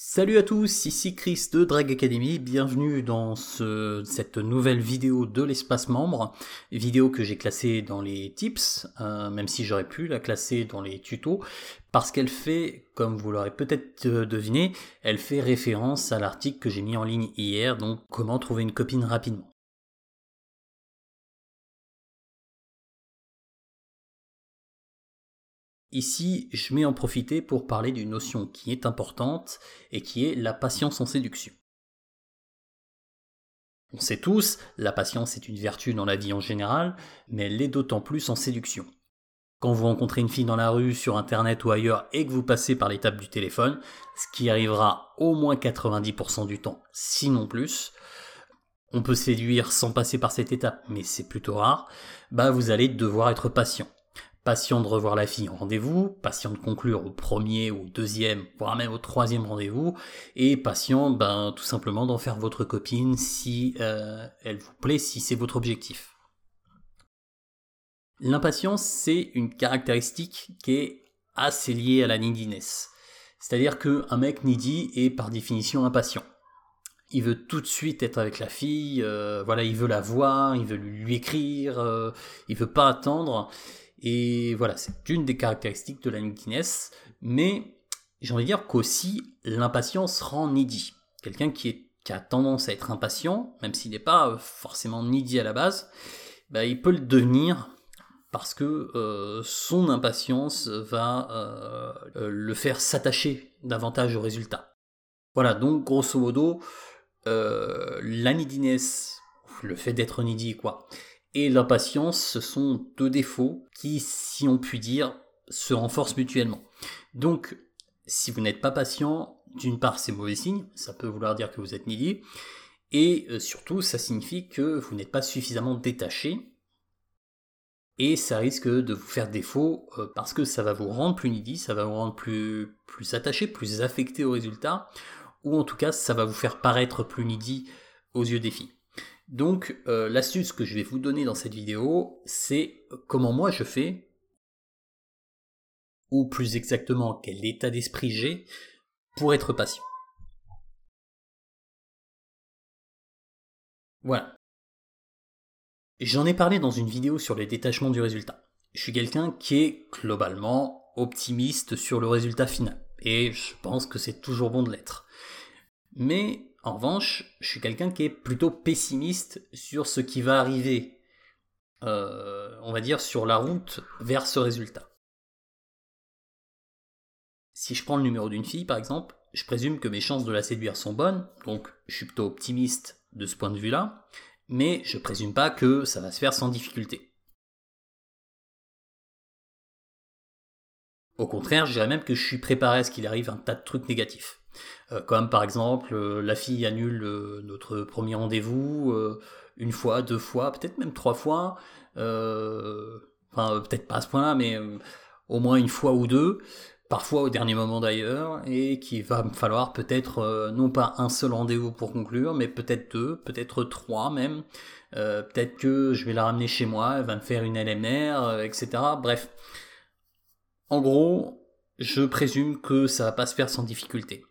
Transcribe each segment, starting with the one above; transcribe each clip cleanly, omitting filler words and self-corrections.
Salut à tous, ici Chris de Drag Academy, bienvenue dans cette nouvelle vidéo de l'espace membre, vidéo que j'ai classée dans les tips, même si j'aurais pu la classer dans les tutos, parce qu'elle fait, comme vous l'aurez peut-être deviné, elle fait référence à l'article que j'ai mis en ligne hier, donc comment trouver une copine rapidement. Ici, je vais en profiter pour parler d'une notion qui est importante et qui est la patience en séduction. On sait tous, la patience est une vertu dans la vie en général, mais elle l'est d'autant plus en séduction. Quand vous rencontrez une fille dans la rue, sur internet ou ailleurs et que vous passez par l'étape du téléphone, ce qui arrivera au moins 90% du temps, sinon plus, on peut séduire sans passer par cette étape, mais c'est plutôt rare, vous allez devoir être patient. Patient de revoir la fille en rendez-vous, patient de conclure au premier, au deuxième, voire même au troisième rendez-vous, et patient, tout simplement d'en faire votre copine si elle vous plaît, si c'est votre objectif. L'impatience, c'est une caractéristique qui est assez liée à la neediness. C'est-à-dire qu'un mec needy est par définition impatient. Il veut tout de suite être avec la fille, il veut la voir, il veut lui écrire, il veut pas attendre. Et voilà, c'est une des caractéristiques de la neediness, mais j'ai envie de dire qu'aussi l'impatience rend needy. Quelqu'un qui a tendance à être impatient, même s'il n'est pas forcément needy à la base, il peut le devenir parce que son impatience va le faire s'attacher davantage au résultat. Voilà, donc grosso modo, la neediness, le fait d'être needy et l'impatience, ce sont deux défauts qui, si on peut dire, se renforcent mutuellement. Donc, si vous n'êtes pas patient, d'une part c'est mauvais signe, ça peut vouloir dire que vous êtes needy, et surtout ça signifie que vous n'êtes pas suffisamment détaché, et ça risque de vous faire défaut parce que ça va vous rendre plus needy, ça va vous rendre plus attaché, plus affecté au résultat, ou en tout cas ça va vous faire paraître plus needy aux yeux des filles. Donc l'astuce que je vais vous donner dans cette vidéo, c'est comment moi je fais, ou plus exactement quel état d'esprit j'ai pour être patient. Voilà. J'en ai parlé dans une vidéo sur les détachements du résultat. Je suis quelqu'un qui est globalement optimiste sur le résultat final, et je pense que c'est toujours bon de l'être. Mais en revanche, je suis quelqu'un qui est plutôt pessimiste sur ce qui va arriver, on va dire, sur la route vers ce résultat. Si je prends le numéro d'une fille, par exemple, je présume que mes chances de la séduire sont bonnes, donc je suis plutôt optimiste de ce point de vue-là, mais je présume pas que ça va se faire sans difficulté. Au contraire, je dirais même que je suis préparé à ce qu'il arrive un tas de trucs négatifs. Comme par exemple, la fille annule notre premier rendez-vous une fois, deux fois, peut-être même trois fois, peut-être pas à ce point-là, mais au moins une fois ou deux, parfois au dernier moment d'ailleurs, et qu'il va me falloir peut-être non pas un seul rendez-vous pour conclure, mais peut-être deux, peut-être trois même. Peut-être que je vais la ramener chez moi, elle va me faire une LMR, etc. Bref. En gros, je présume que ça va pas se faire sans difficulté.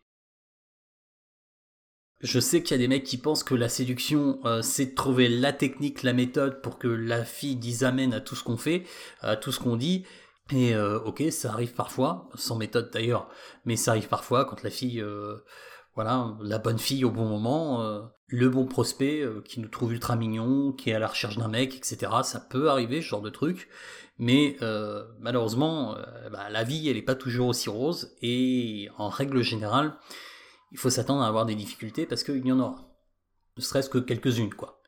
Je sais qu'il y a des mecs qui pensent que la séduction, c'est de trouver la technique, la méthode pour que la fille dise amen à tout ce qu'on fait, à tout ce qu'on dit. Et ok, ça arrive parfois, sans méthode d'ailleurs, mais ça arrive parfois quand la fille, la bonne fille au bon moment, le bon prospect qui nous trouve ultra mignon, qui est à la recherche d'un mec, etc. Ça peut arriver, ce genre de truc. Mais malheureusement, la vie, elle est pas toujours aussi rose, et en règle générale, il faut s'attendre à avoir des difficultés parce qu'il y en aura. Ne serait-ce que quelques-unes, quoi.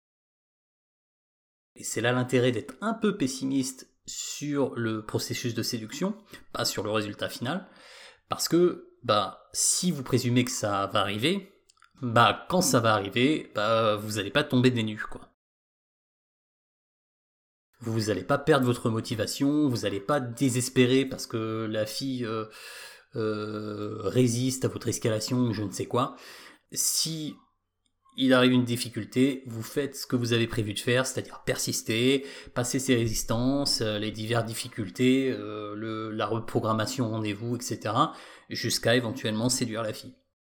Et c'est là l'intérêt d'être un peu pessimiste sur le processus de séduction, pas sur le résultat final, parce que, si vous présumez que ça va arriver, quand ça va arriver, vous n'allez pas tomber des nues, quoi. Vous n'allez pas perdre votre motivation, vous n'allez pas désespérer parce que la fille résiste à votre escalation ou je ne sais quoi. Si il arrive une difficulté, vous faites ce que vous avez prévu de faire, c'est-à-dire persister, passer ces résistances, les diverses difficultés, la reprogrammation rendez-vous, etc., jusqu'à éventuellement séduire la fille.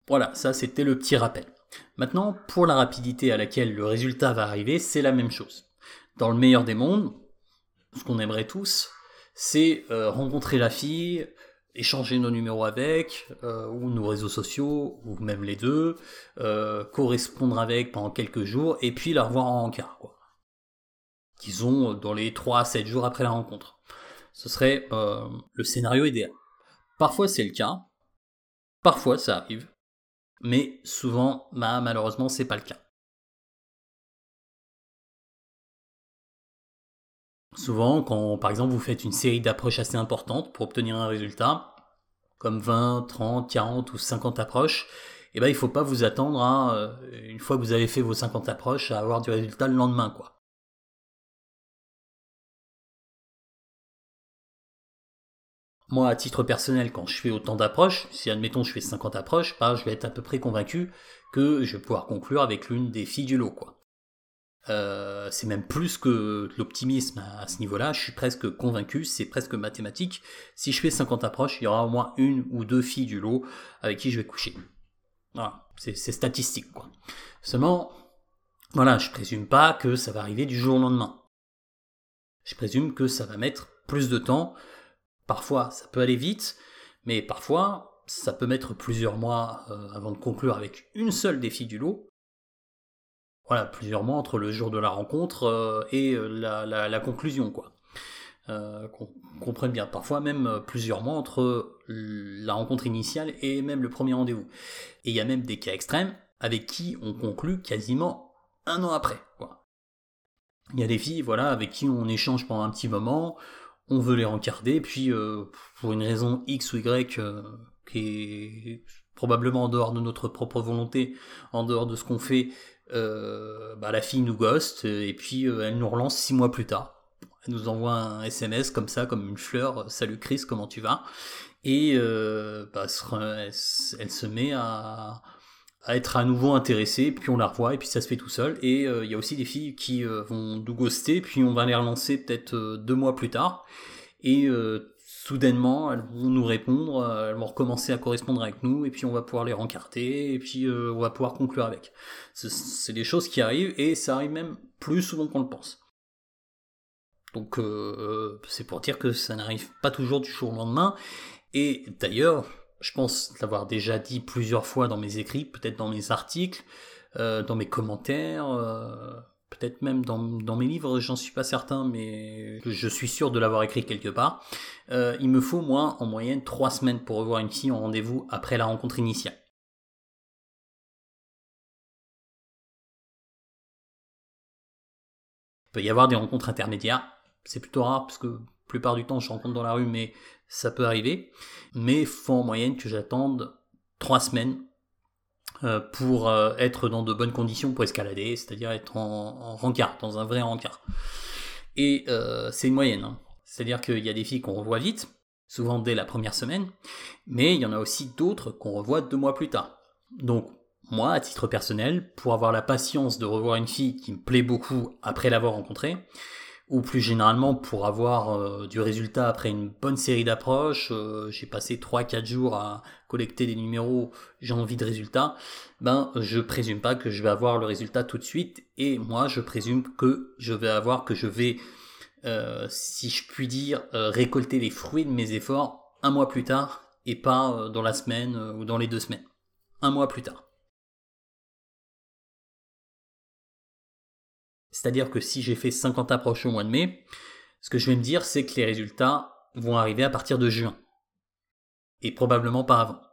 Voilà, ça c'était le petit rappel. Maintenant, pour la rapidité à laquelle le résultat va arriver, c'est la même chose. Dans le meilleur des mondes, ce qu'on aimerait tous, c'est rencontrer la fille, échanger nos numéros avec, ou nos réseaux sociaux, ou même les deux, correspondre avec pendant quelques jours, et puis la revoir en encart, quoi. Disons dans les 3 à 7 jours après la rencontre. Ce serait le scénario idéal. Parfois c'est le cas, parfois ça arrive, mais souvent, malheureusement, c'est pas le cas. Souvent, quand par exemple vous faites une série d'approches assez importantes pour obtenir un résultat, comme 20, 30, 40 ou 50 approches, eh ben, il ne faut pas vous attendre à, une fois que vous avez fait vos 50 approches, à avoir du résultat le lendemain, quoi. Moi, à titre personnel, quand je fais autant d'approches, si admettons je fais 50 approches, je vais être à peu près convaincu que je vais pouvoir conclure avec l'une des filles du lot, quoi. C'est même plus que l'optimisme à ce niveau-là, je suis presque convaincu, c'est presque mathématique. Si je fais 50 approches, il y aura au moins une ou deux filles du lot avec qui je vais coucher. Voilà, c'est statistique, quoi. Seulement, voilà, je présume pas que ça va arriver du jour au lendemain. Je présume que ça va mettre plus de temps. Parfois, ça peut aller vite, mais parfois, ça peut mettre plusieurs mois avant de conclure avec une seule des filles du lot. Voilà, plusieurs mois entre le jour de la rencontre et la conclusion, quoi. Qu'on comprenne bien. Parfois même plusieurs mois entre la rencontre initiale et même le premier rendez-vous. Et il y a même des cas extrêmes avec qui on conclut quasiment un an après, quoi. Il y a des filles, voilà, avec qui on échange pendant un petit moment, on veut les rencarder, puis pour une raison X ou Y qui est probablement en dehors de notre propre volonté, en dehors de ce qu'on fait, la fille nous ghost, et puis elle nous relance 6 mois plus tard. Elle nous envoie un SMS comme ça, comme une fleur, salut Chris, comment tu vas? Et elle se met à être à nouveau intéressée, puis on la revoit, et puis ça se fait tout seul. Et il y a aussi des filles qui vont nous ghoster, puis on va les relancer peut-être 2 mois plus tard, et soudainement elles vont nous répondre, elles vont recommencer à correspondre avec nous, et puis on va pouvoir les rencarter, et puis on va pouvoir conclure avec. C'est des choses qui arrivent, et ça arrive même plus souvent qu'on le pense. Donc c'est pour dire que ça n'arrive pas toujours du jour au lendemain, et d'ailleurs, je pense l'avoir déjà dit plusieurs fois dans mes écrits, peut-être dans mes articles, dans mes commentaires, peut-être même dans mes livres, j'en suis pas certain, mais je suis sûr de l'avoir écrit quelque part. Il me faut, moi, en moyenne 3 semaines pour revoir une fille en rendez-vous après la rencontre initiale. Il peut y avoir des rencontres intermédiaires, c'est plutôt rare parce que la plupart du temps je rencontre dans la rue, mais ça peut arriver. Mais il faut en moyenne que j'attende 3 semaines pour être dans de bonnes conditions pour escalader, c'est-à-dire être en rencard, dans un vrai rencard. Et c'est une moyenne, hein. C'est-à-dire qu'il y a des filles qu'on revoit vite, souvent dès la première semaine, mais il y en a aussi d'autres qu'on revoit 2 mois plus tard. Donc moi, à titre personnel, pour avoir la patience de revoir une fille qui me plaît beaucoup après l'avoir rencontrée, ou plus généralement pour avoir du résultat après une bonne série d'approches, j'ai passé 3-4 jours à collecter des numéros, j'ai envie de résultats, je présume pas que je vais avoir le résultat tout de suite, et moi je présume que je vais, si je puis dire, récolter les fruits de mes efforts un mois plus tard, et pas dans la semaine ou dans les 2 semaines. Un mois plus tard. C'est-à-dire que si j'ai fait 50 approches au mois de mai, ce que je vais me dire, c'est que les résultats vont arriver à partir de juin. Et probablement pas avant.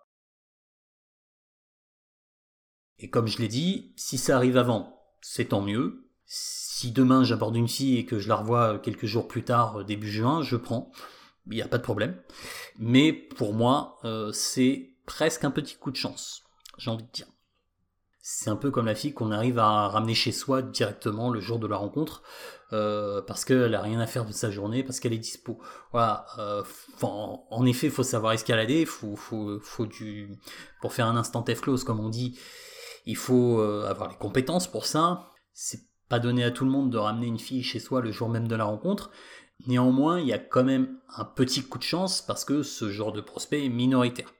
Et comme je l'ai dit, si ça arrive avant, c'est tant mieux. Si demain j'aborde une fille et que je la revois quelques jours plus tard, début juin, je prends. Il n'y a pas de problème. Mais pour moi, c'est presque un petit coup de chance, j'ai envie de dire. C'est un peu comme la fille qu'on arrive à ramener chez soi directement le jour de la rencontre, parce qu'elle a rien à faire de sa journée, parce qu'elle est dispo. Voilà. En effet, il faut savoir escalader, pour faire un instant F-close, comme on dit, il faut avoir les compétences pour ça. C'est pas donné à tout le monde de ramener une fille chez soi le jour même de la rencontre. Néanmoins, il y a quand même un petit coup de chance parce que ce genre de prospect est minoritaire.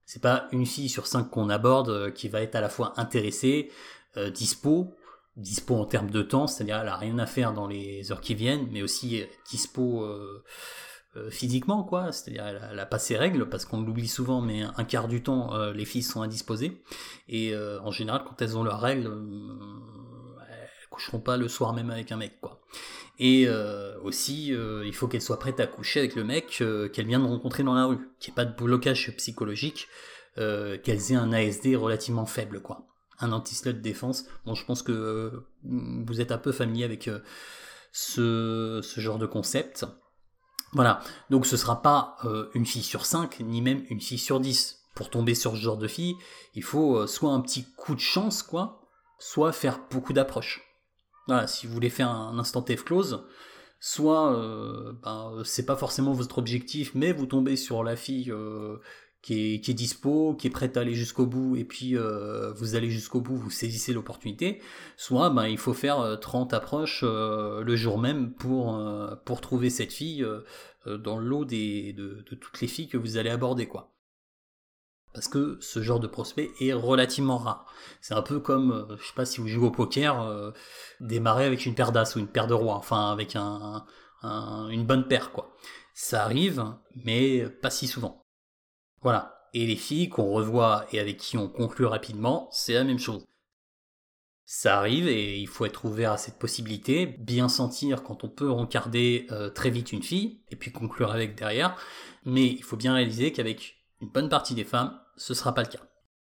C'est pas une fille sur 5 qu'on aborde qui va être à la fois intéressée, dispo en termes de temps, c'est-à-dire elle a rien à faire dans les heures qui viennent, mais aussi dispo physiquement, quoi, c'est-à-dire elle a pas ses règles, parce qu'on l'oublie souvent, mais un quart du temps, les filles sont indisposées, et en général, quand elles ont leurs règles, elles coucheront pas le soir même avec un mec, quoi. Et aussi, il faut qu'elle soit prête à coucher avec le mec qu'elle vient de rencontrer dans la rue, qu'il n'y ait pas de blocage psychologique, qu'elles aient un ASD relativement faible, quoi. Un anti-slut défense. Bon, je pense que vous êtes un peu familier avec ce genre de concept. Voilà, donc ce sera pas une fille sur 5, ni même une fille sur 10. Pour tomber sur ce genre de fille, il faut soit un petit coup de chance, quoi, soit faire beaucoup d'approches. Voilà, si vous voulez faire un instant F-close, soit c'est pas forcément votre objectif, mais vous tombez sur la fille qui est dispo, qui est prête à aller jusqu'au bout, et puis vous allez jusqu'au bout, vous saisissez l'opportunité, soit il faut faire 30 approches le jour même pour trouver cette fille dans le lot de toutes les filles que vous allez aborder, quoi. Parce que ce genre de prospect est relativement rare. C'est un peu comme, je sais pas si vous jouez au poker, démarrer avec une paire d'as ou une paire de rois, enfin avec une bonne paire, quoi. Ça arrive, mais pas si souvent. Voilà. Et les filles qu'on revoit et avec qui on conclut rapidement, c'est la même chose. Ça arrive et il faut être ouvert à cette possibilité, bien sentir quand on peut rencarder très vite une fille, et puis conclure avec derrière, mais il faut bien réaliser qu'avec une bonne partie des femmes, ce sera pas le cas.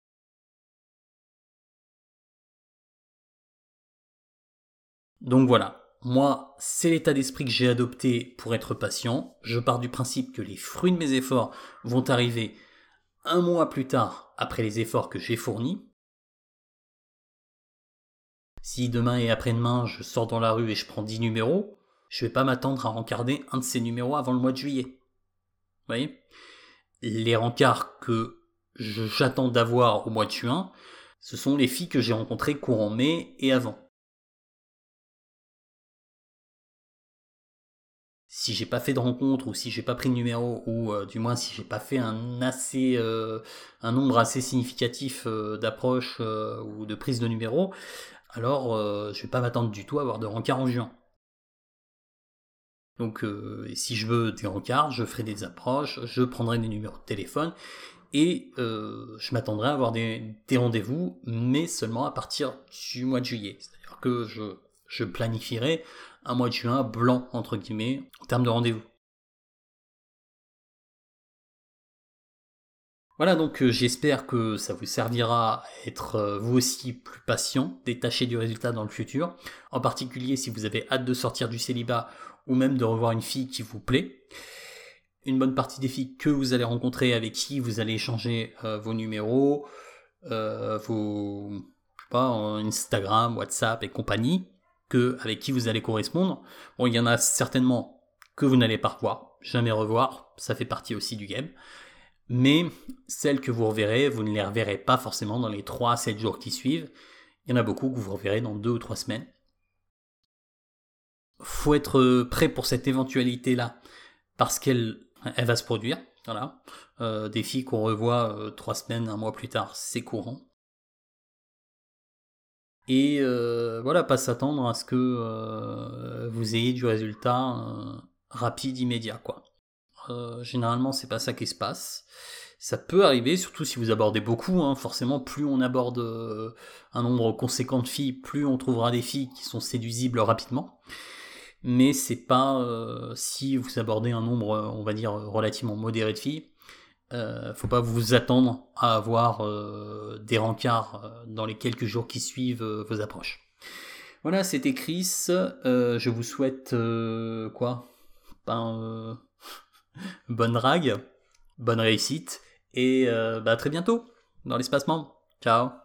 Donc voilà, moi, c'est l'état d'esprit que j'ai adopté pour être patient. Je pars du principe que les fruits de mes efforts vont arriver un mois plus tard après les efforts que j'ai fournis. Si demain et après-demain, je sors dans la rue et je prends 10 numéros, je vais pas m'attendre à rencarder un de ces numéros avant le mois de juillet. Vous voyez ? Les rencarts que j'attends d'avoir au mois de juin, ce sont les filles que j'ai rencontrées courant mai et avant. Si j'ai pas fait de rencontre, ou si j'ai pas pris de numéro, ou du moins si j'ai pas fait un nombre assez significatif d'approches ou de prises de numéro, alors je vais pas m'attendre du tout à avoir de rencard en juin. Donc si je veux des rencarts, je ferai des approches, je prendrai des numéros de téléphone, et je m'attendrai à avoir des rendez-vous, mais seulement à partir du mois de juillet. C'est-à-dire que je planifierai un mois de juin blanc, entre guillemets, en termes de rendez-vous. Voilà, donc j'espère que ça vous servira à être vous aussi plus patient, détaché du résultat dans le futur, en particulier si vous avez hâte de sortir du célibat ou même de revoir une fille qui vous plaît. Une bonne partie des filles que vous allez rencontrer, avec qui vous allez échanger vos numéros, vos Instagram, WhatsApp et compagnie, avec qui vous allez correspondre. Bon, il y en a certainement que vous n'allez pas revoir, jamais revoir, ça fait partie aussi du game. Mais celles que vous reverrez, vous ne les reverrez pas forcément dans les 3 à 7 jours qui suivent. Il y en a beaucoup que vous reverrez dans 2 ou 3 semaines. Faut être prêt pour cette éventualité-là, parce qu'elle va se produire. Voilà. Des filles qu'on revoit 3 semaines, un mois plus tard, c'est courant. Et voilà, pas s'attendre à ce que vous ayez du résultat rapide, immédiat, quoi. Généralement, c'est pas ça qui se passe. Ça peut arriver, surtout si vous abordez beaucoup, hein. Forcément, plus on aborde un nombre conséquent de filles, plus on trouvera des filles qui sont séduisibles rapidement. Mais c'est pas si vous abordez un nombre, on va dire, relativement modéré de filles, faut pas vous attendre à avoir des rencarts dans les quelques jours qui suivent vos approches. Voilà, c'était Chris. Je vous souhaite quoi bonne drague, bonne réussite, et à très bientôt dans l'espace membre. Ciao.